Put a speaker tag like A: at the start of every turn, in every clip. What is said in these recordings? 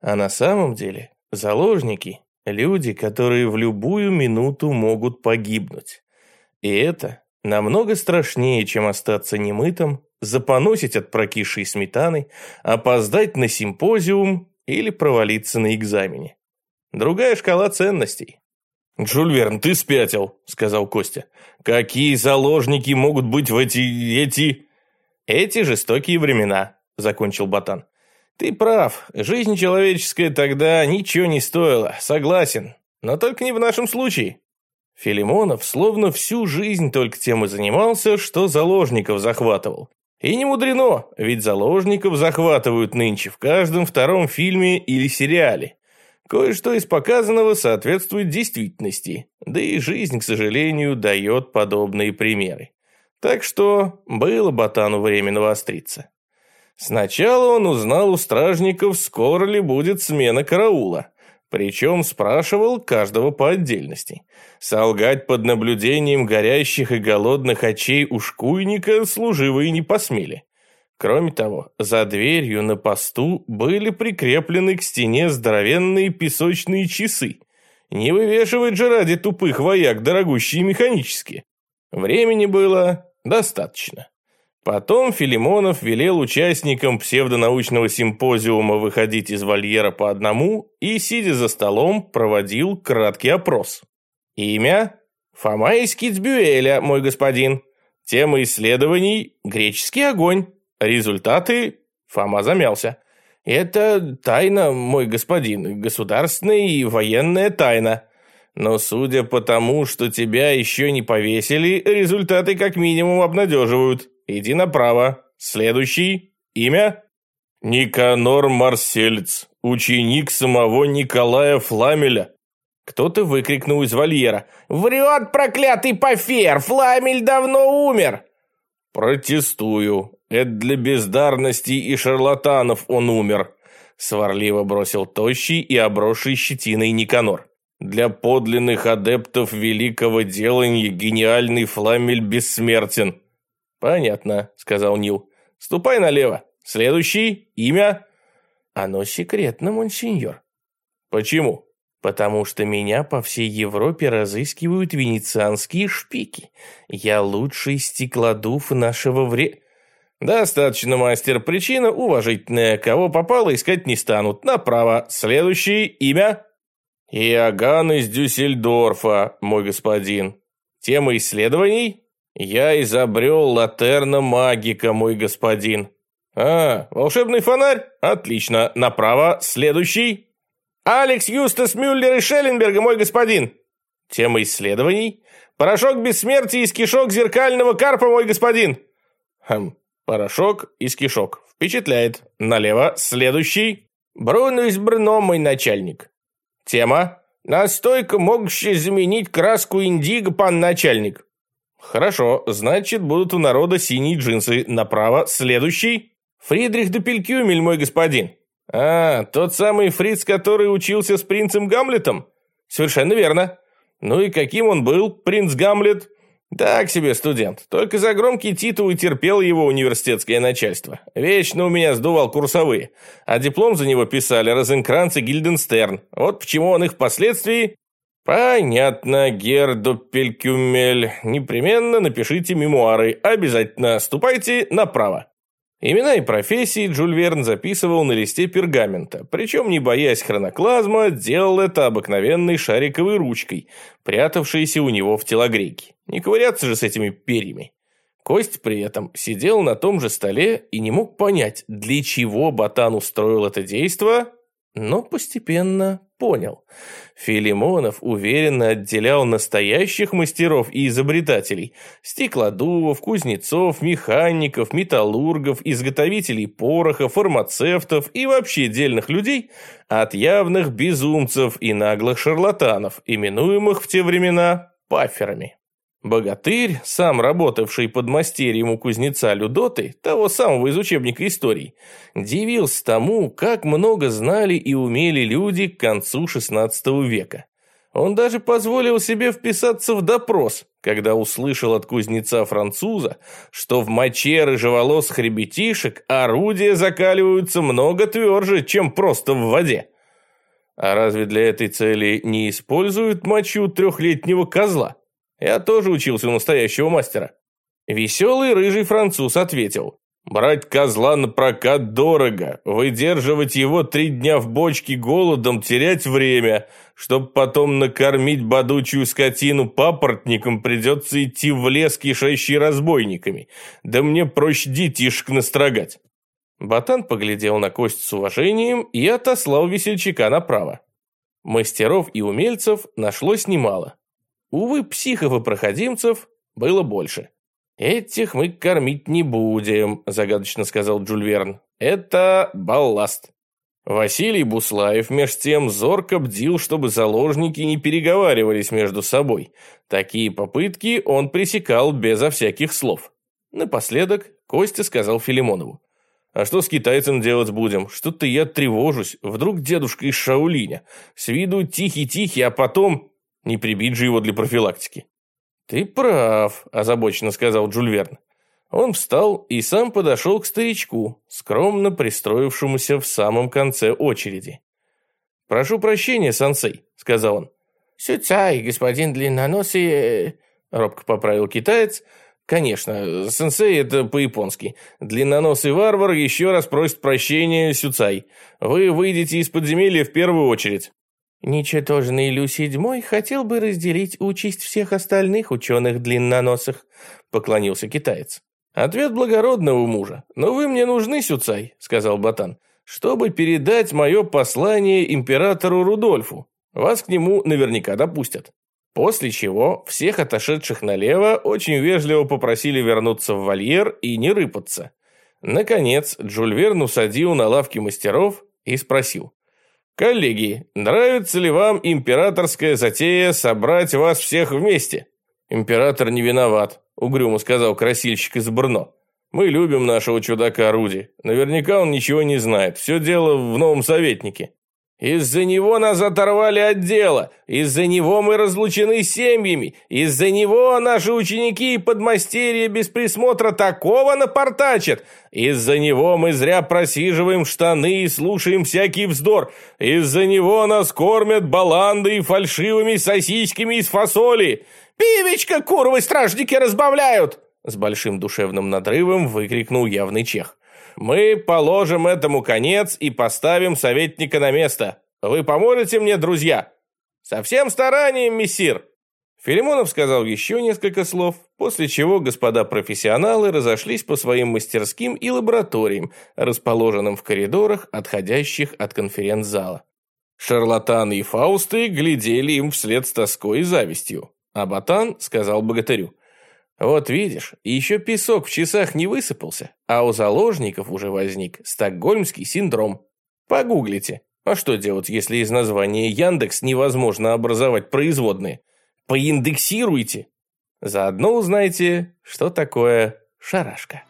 A: А на самом деле заложники – люди, которые в любую минуту могут погибнуть. И это намного страшнее, чем остаться немытым, запоносить от прокисшей сметаны, опоздать на симпозиум или провалиться на экзамене. Другая шкала ценностей. «Жюль Верн, ты спятил», — сказал Костя. «Какие заложники могут быть в эти...» «Эти жестокие времена», — закончил Ботан. «Ты прав, жизнь человеческая тогда ничего не стоила, согласен, но только не в нашем случае». Филимонов словно всю жизнь только тем и занимался, что заложников захватывал. И не мудрено, ведь заложников захватывают нынче в каждом втором фильме или сериале. Кое-что из показанного соответствует действительности, да и жизнь, к сожалению, дает подобные примеры. Так что было Ботану время навостриться. Сначала он узнал у стражников, скоро ли будет смена караула. Причем спрашивал каждого по отдельности. Солгать под наблюдением горящих и голодных очей ушкуйника служивые не посмели. Кроме того, за дверью на посту были прикреплены к стене здоровенные песочные часы. Не вывешивать же ради тупых вояк дорогущие механические. Времени было достаточно. Потом Филимонов велел участникам псевдонаучного симпозиума выходить из вольера по одному и, сидя за столом, проводил краткий опрос. Имя? Фома из Кицбюэля, мой господин. Тема исследований – греческий огонь. Результаты? Фома замялся. Это тайна, мой господин, государственная и военная тайна. Но судя по тому, что тебя еще не повесили, результаты как минимум обнадеживают. Иди направо. Следующий. Имя? Никанор Марсельц, ученик самого Николая Фламеля. Кто-то выкрикнул из вольера. «Врет, проклятый Пафер! Фламель давно умер!» «Протестую. Это для бездарностей и шарлатанов он умер», сварливо бросил тощий и обросший щетиной Никанор. «Для подлинных адептов великого делания гениальный Фламель бессмертен». «Понятно», — сказал Нил. «Ступай налево. Следующий. Имя?» «Оно секретно, монсеньор». «Почему?» «Потому что меня по всей Европе разыскивают венецианские шпики. Я лучший стеклодув нашего «Достаточно, мастер. Причина уважительная. Кого попало, искать не станут. Направо. Следующий. Имя?» «Иоганн из Дюссельдорфа, мой господин». «Тема исследований?» «Я изобрел латерна магика, мой господин». Волшебный фонарь? Отлично. Направо. Следующий. «Алекс Юстас Мюллер из Шелленберга, мой господин». «Тема исследований?» «Порошок бессмертия из кишок зеркального карпа, мой господин». Порошок из кишок. Впечатляет. Налево. Следующий. «Бруно из Брно, мой начальник». «Тема?» «Настойка, могущая заменить краску индиго, пан начальник». «Хорошо, значит, будут у народа синие джинсы. Направо. Следующий». «Фридрих де Пелькюмель, мой господин». Тот самый Фриц, который учился с принцем Гамлетом? Совершенно верно. Ну и каким он был, принц Гамлет? Так себе студент, только за громкий титул и терпел его университетское начальство. Вечно у меня сдувал курсовые, а диплом за него писали Розенкранц и Гильденстерн. Вот почему он их впоследствии... Понятно, гер Доппелькюмель. Непременно напишите мемуары. Обязательно ступайте направо. Имена и профессии Жюль Верн записывал на листе пергамента, причем, не боясь хроноклазма, делал это обыкновенной шариковой ручкой, прятавшейся у него в телогрейке. Не ковыряться же с этими перьями. Кость при этом сидел на том же столе и не мог понять, для чего Ботан устроил это действо, но постепенно понял. Филимонов уверенно отделял настоящих мастеров и изобретателей, стеклодувов, кузнецов, механиков, металлургов, изготовителей пороха, фармацевтов и вообще дельных людей от явных безумцев и наглых шарлатанов, именуемых в те времена паферами. Богатырь, сам работавший подмастерьем у кузнеца Людоты, того самого из учебника истории, дивился тому, как много знали и умели люди к концу XVI века. Он даже позволил себе вписаться в допрос, когда услышал от кузнеца-француза, что в моче рыжеволосых ребятишек орудия закаливаются много тверже, чем просто в воде. А разве для этой цели не используют мочу трехлетнего козла? Я тоже учился у настоящего мастера. Веселый рыжий француз ответил: брать козла на прокат дорого, выдерживать его 3 дня в бочке голодом, терять время. Чтоб потом накормить бодучую скотину папоротником, придется идти в лес, кишащий разбойниками. Да мне проще детишек настрогать. Ботан поглядел на кость с уважением и отослал весельчака направо. Мастеров и умельцев нашлось немало. Увы, психов и проходимцев было больше. «Этих мы кормить не будем», – загадочно сказал Жюль Верн. «Это балласт». Василий Буслаев меж тем зорко бдил, чтобы заложники не переговаривались между собой. Такие попытки он пресекал безо всяких слов. Напоследок Костя сказал Филимонову: «А что с китайцем делать будем? Что-то я тревожусь. Вдруг дедушка из Шаолиня. С виду тихий-тихий, а потом не прибить же его для профилактики». «Ты прав», – озабоченно сказал Жюль Верн. Он встал и сам подошел к старичку, скромно пристроившемуся в самом конце очереди. «Прошу прощения, сенсей», – сказал он. «Сюцай, господин длинноносый», – робко поправил китаец. «Конечно, сенсей – это по-японски. Длинноносый варвар еще раз просит прощения, сюцай. Вы выйдете из подземелья в первую очередь». «Ничтожный Лю VII хотел бы разделить участь всех остальных ученых-длинноносых», – поклонился китаец. «Ответ благородного мужа. Но вы мне нужны, сюцай», – сказал Ботан, – «чтобы передать мое послание императору Рудольфу. Вас к нему наверняка допустят». После чего всех отошедших налево очень вежливо попросили вернуться в вольер и не рыпаться. Наконец, Жюль Верн усадил на лавке мастеров и спросил: «Коллеги, нравится ли вам императорская затея собрать вас всех вместе?» «Император не виноват», — угрюмо сказал красильщик из Брно. «Мы любим нашего чудака Руди. Наверняка он ничего не знает. Все дело в новом советнике». «Из-за него нас оторвали от дела, из-за него мы разлучены с семьями, из-за него наши ученики и подмастерья без присмотра такого напортачат, из-за него мы зря просиживаем штаны и слушаем всякий вздор, из-за него нас кормят баландой и фальшивыми сосисками из фасоли. Пивечка курвы стражники разбавляют!» С большим душевным надрывом выкрикнул явный чех. «Мы положим этому конец и поставим советника на место. Вы поможете мне, друзья?» «Со всем старанием, мессир!» Филимонов сказал еще несколько слов, после чего господа профессионалы разошлись по своим мастерским и лабораториям, расположенным в коридорах, отходящих от конференц-зала. Шарлатаны и фаусты глядели им вслед с тоской и завистью. А Ботан сказал богатырю: «Вот видишь, еще песок в часах не высыпался, а у заложников уже возник стокгольмский синдром. Погуглите. А что делать, если из названия Яндекс невозможно образовать производные? Поиндексируйте. Заодно узнайте, что такое шарашка».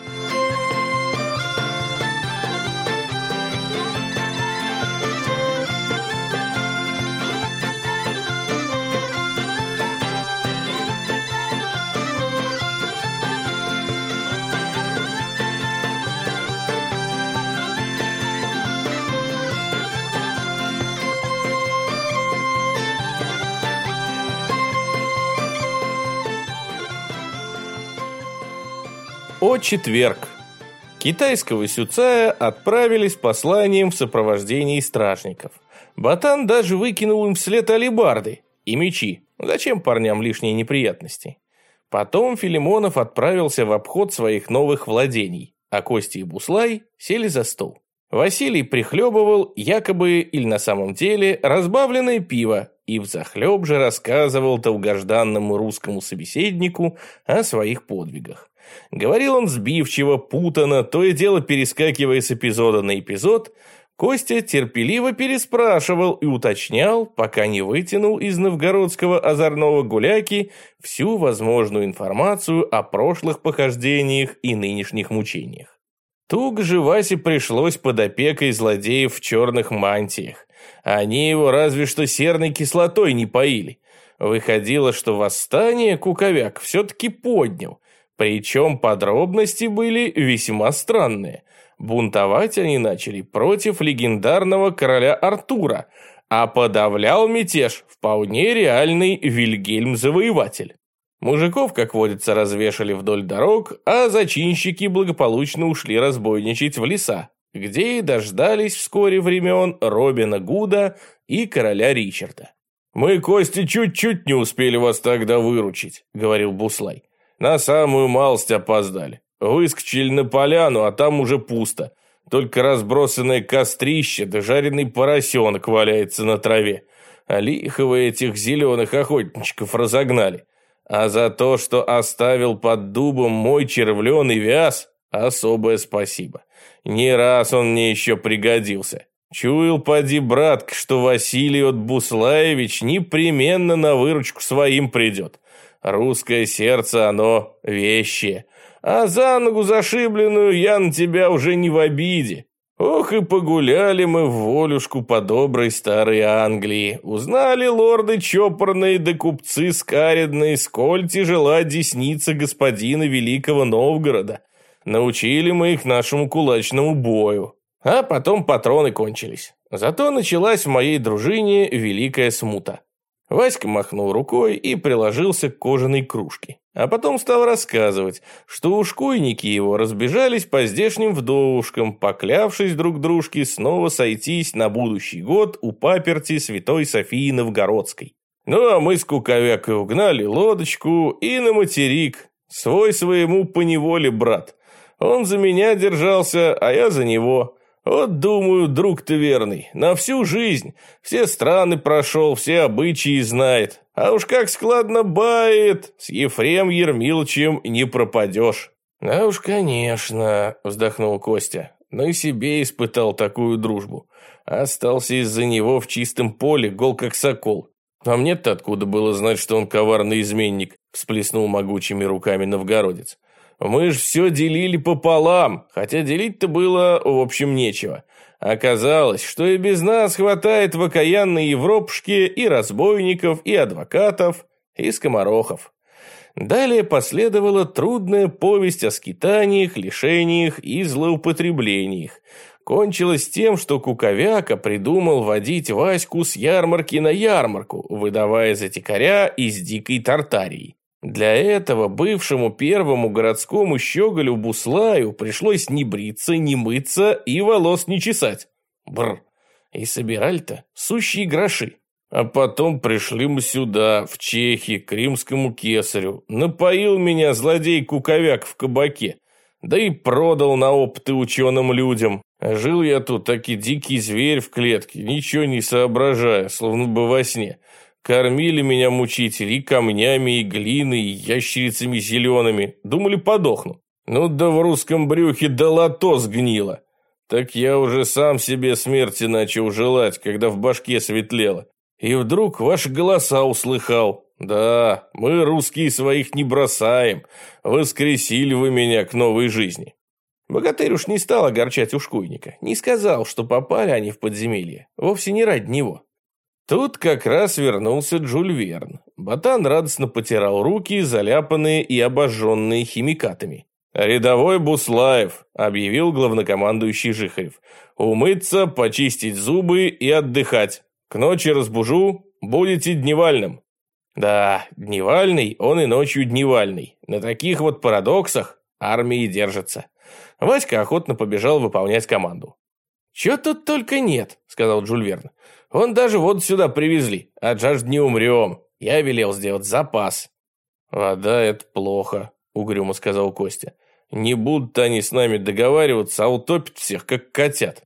A: О четверг. Китайского сюцая отправили с посланием в сопровождении стражников. Ботан даже выкинул им вслед алебарды и мечи. Зачем парням лишние неприятности? Потом Филимонов отправился в обход своих новых владений, а Костя и Буслай сели за стол. Василий прихлебывал якобы или на самом деле разбавленное пиво и взахлеб же рассказывал долгожданному русскому собеседнику о своих подвигах. Говорил он сбивчиво, путано, то и дело перескакивая с эпизода на эпизод. Костя терпеливо переспрашивал и уточнял, пока не вытянул из новгородского озорного гуляки всю возможную информацию о прошлых похождениях и нынешних мучениях. Туго же Васе пришлось под опекой злодеев в черных мантиях. Они его разве что серной кислотой не поили. Выходило, что восстание Куковяк все-таки поднял. Причем подробности были весьма странные. Бунтовать они начали против легендарного короля Артура, а подавлял мятеж вполне реальный Вильгельм-завоеватель. Мужиков, как водится, развешали вдоль дорог, а зачинщики благополучно ушли разбойничать в леса, где и дождались вскоре времен Робина Гуда и короля Ричарда. «Мы, Костя, чуть-чуть не успели вас тогда выручить», — говорил Буслай. «На самую малость опоздали. Выскочили на поляну, а там уже пусто. Только разбросанное кострище да жареный поросенок валяется на траве. А лихо вы этих зеленых охотничков разогнали. А за то, что оставил под дубом мой червленый вяз, особое спасибо. Не раз он мне еще пригодился. Чуял, поди, братка, что Василий от Буслаевич непременно на выручку своим придет. Русское сердце, оно вещее. А за ногу зашибленную я на тебя уже не в обиде. Ох, и погуляли мы в волюшку по доброй старой Англии. Узнали лорды чопорные да купцы скаредные, сколь тяжела десница господина Великого Новгорода. Научили мы их нашему кулачному бою. А потом патроны кончились. Зато началась в моей дружине великая смута. Васька махнул рукой и приложился к кожаной кружке. А потом стал рассказывать, что ушкуйники его разбежались по здешним вдовушкам, поклявшись друг дружке снова сойтись на будущий год у паперти Святой Софии Новгородской. Ну а мы с Куковякой угнали лодочку и на материк. Свой своему поневоле, брат. Он за меня держался, а я за него. Вот, думаю, друг-то верный, на всю жизнь. Все страны прошел, все обычаи знает. А уж как складно бает, с Ефрем Ермиловичем не пропадешь. Да уж, конечно, вздохнул Костя, но и себе испытал такую дружбу. Остался из-за него в чистом поле, гол как сокол. А мне-то откуда было знать, что он коварный изменник, всплеснул могучими руками новгородец. Мы ж все делили пополам, хотя делить-то было, в общем, нечего. Оказалось, что и без нас хватает в окаянной Европушке и разбойников, и адвокатов, и скоморохов. Далее последовала трудная повесть о скитаниях, лишениях и злоупотреблениях. Кончилось тем, что Куковяка придумал водить Ваську с ярмарки на ярмарку, выдавая за дикаря из дикой Тартарии. Для этого бывшему первому городскому щеголю Буслаю пришлось не бриться, не мыться и волос не чесать. Бррр. И собирали-то сущие гроши. А потом пришли мы сюда, в Чехии, к римскому кесарю. Напоил меня злодей Куковяк в кабаке. Да и продал на опыты ученым людям. А жил я тут, таки дикий зверь в клетке, ничего не соображая, словно бы во сне. Кормили меня мучители и камнями, и глиной, и ящерицами зелеными. Думали, подохну. Ну да в русском брюхе долото сгнило. Так я уже сам себе смерти начал желать, когда в башке светлело. И вдруг ваши голоса услыхал. Да, мы, русские, своих не бросаем. Воскресили вы меня к новой жизни. Богатырь уж не стал огорчать ушкуйника. Не сказал, что попали они в подземелье. Вовсе не ради него. Тут как раз вернулся Жюль Верн. Ботан радостно потирал руки, заляпанные и обожженные химикатами. «Рядовой Буслаев», — объявил главнокомандующий Жихарев. «Умыться, почистить зубы и отдыхать. К ночи разбужу, будете дневальным». Да, дневальный, он и ночью дневальный. На таких вот парадоксах армии держатся. Васька охотно побежал выполнять команду. «Чё тут только нет», — сказал Жюль Верн. «Вон даже воду сюда привезли. От жажды не умрем. Я велел сделать запас». «Вода — это плохо», — угрюмо сказал Костя. «Не будут они с нами договариваться, а утопят всех, как котят».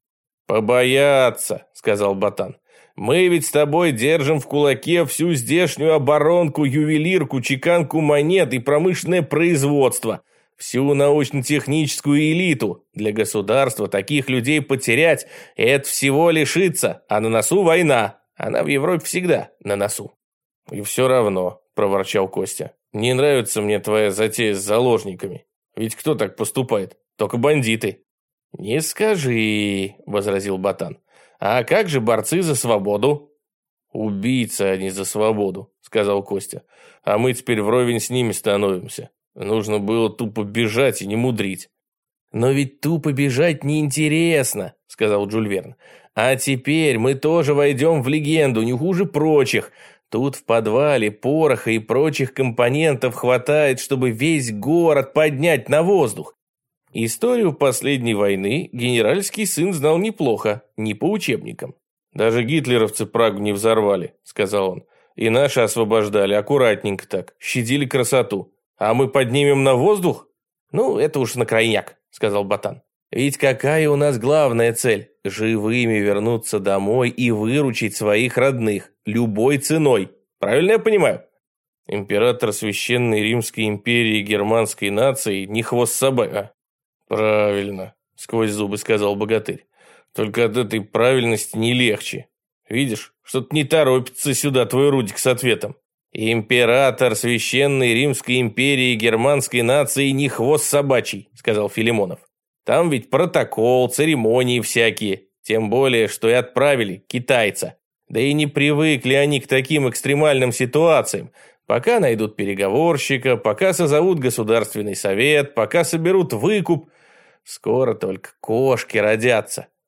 A: «Побоятся», — сказал Ботан. «Мы ведь с тобой держим в кулаке всю здешнюю оборонку, ювелирку, чеканку монет и промышленное производство». Всю научно-техническую элиту. Для государства таких людей потерять – это всего лишиться, а на носу война. Она в Европе всегда на носу. «И все равно», – проворчал Костя, – «не нравится мне твоя затея с заложниками. Ведь кто так поступает? Только бандиты». «Не скажи», — возразил Ботан. «А как же борцы за свободу?» «Убийцы они за свободу», — сказал Костя. «А мы теперь вровень с ними становимся. Нужно было тупо бежать и не мудрить». «Но ведь тупо бежать неинтересно», — сказал Жюль Верн. «А теперь мы тоже войдем в легенду, не хуже прочих. Тут в подвале пороха и прочих компонентов хватает, чтобы весь город поднять на воздух». Историю последней войны генеральский сын знал неплохо, не по учебникам. «Даже гитлеровцы Прагу не взорвали», — сказал он. «И наши освобождали, аккуратненько так, щадили красоту. А мы поднимем на воздух?» «Ну, это уж на крайняк», — сказал Ботан. «Ведь какая у нас главная цель? Живыми вернуться домой и выручить своих родных, любой ценой. Правильно я понимаю?» «Император Священной Римской империи и германской нации не хвост собака». «Правильно», — сквозь зубы сказал богатырь. «Только от этой правильности не легче. Видишь, что-то не торопится сюда твой Рудик с ответом». «Император Священной Римской империи и германской нации не хвост собачий», — сказал Филимонов. «Там ведь протокол, церемонии всякие. Тем более, что и отправили китайца. Да и не привыкли они к таким экстремальным ситуациям. Пока найдут переговорщика, пока созовут Государственный совет, пока соберут выкуп. Скоро только кошки родятся.